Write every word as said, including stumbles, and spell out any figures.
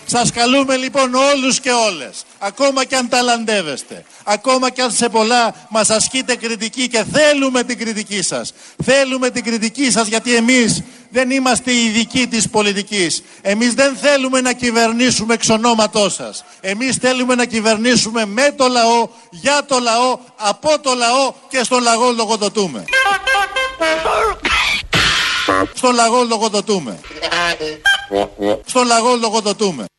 Σας καλούμε λοιπόν όλους και όλες, ακόμα και αν ταλαντεύεστε, ακόμα και αν σε πολλά μας ασκείτε κριτική, και θέλουμε την κριτική σας. Θέλουμε την κριτική σας, γιατί εμείς δεν είμαστε οι ειδικοί της πολιτικής. Εμείς δεν θέλουμε να κυβερνήσουμε εξ ονόματός σας. Εμείς θέλουμε να κυβερνήσουμε με το λαό, για το λαό, από το λαό και στον λαό λογοδοτούμε. Στον λαό λογοδοτούμε. Στον λαό λογοδοτούμε.